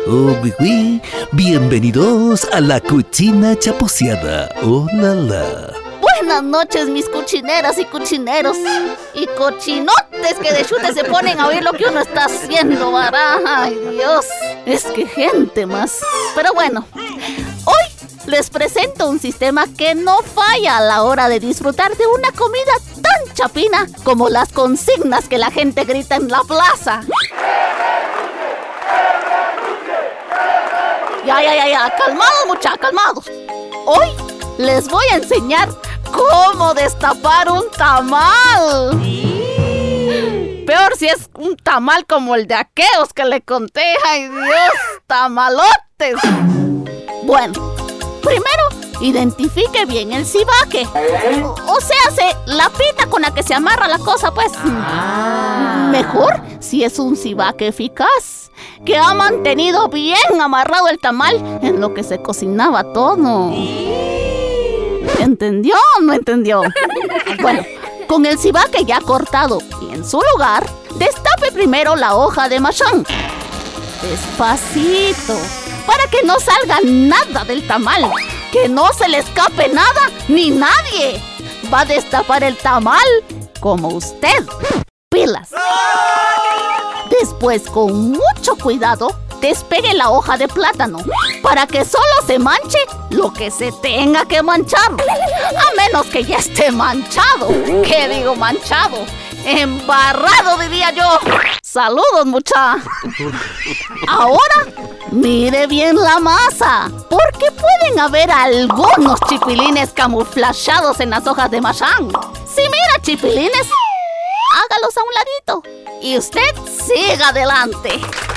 Oh, bienvenidos a la cuchina chaposeada. Oh, la la. Buenas noches, mis cuchineras y cuchineros. Y cochinotes que de chute se ponen a oír lo que uno está haciendo, ¿verdad? Ay, Dios. Es que gente más. Pero bueno, hoy les presento un sistema que no falla a la hora de disfrutar de una comida tan chapina como las consignas que la gente grita en la plaza. Ya, calmados, muchachos, calmados. Hoy les voy a enseñar cómo destapar un tamal. Peor si es un tamal como el de aquellos que le conté. ¡Ay, Dios! ¡Tamalotes! Bueno, primero, identifique bien el cibaque. O sea, la pita con la que se amarra la cosa, pues. Mejor si es un cibaque eficaz, que ha mantenido bien amarrado el tamal en lo que se cocinaba todo. ¿Entendió o no entendió? Bueno, con el cibaque ya cortado y en su lugar, destape primero la hoja de machán. Despacito, para que no salga nada del tamal, que no se le escape nada ni nadie. Va a destapar el tamal como usted. ¡Pilas! Después, con mucho cuidado, despegue la hoja de plátano para que solo se manche lo que se tenga que manchar. A menos que ya esté manchado. ¿Qué digo manchado? Embarrado, diría yo. Saludos, mucha. Ahora, mire bien la masa, porque pueden haber algunos chipilines camuflajeados en las hojas de machán. Si mira chipilines, hágalos a un ladito y usted siga adelante.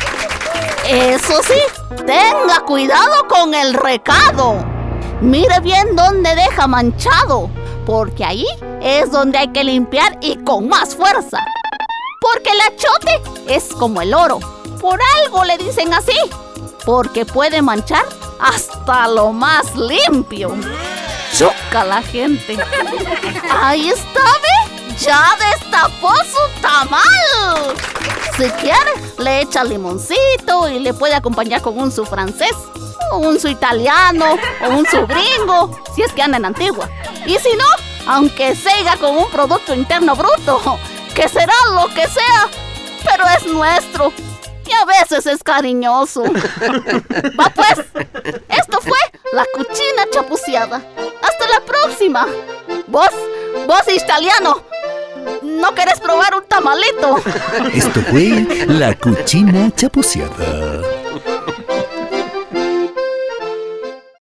Eso sí, tenga cuidado con el recado. Mire bien dónde deja manchado, porque ahí es donde hay que limpiar y con más fuerza. Porque el achote es como el oro. Por algo le dicen así, porque puede manchar hasta lo más limpio. Choca la gente. Ahí está, ¿ve? ¡Ya destapó su tamal! Si quiere, le echa limoncito y le puede acompañar con un su francés, o un su italiano, o un su gringo, si es que anda en Antigua. Y si no, aunque siga con un Producto Interno Bruto, que será lo que sea, pero es nuestro. Y a veces es cariñoso. Va pues, esto fue la cuchina chapuceada. Hasta la próxima. Vos italiano, ¿no querés probar un tamalito? Esto fue la cuchina chapuceada.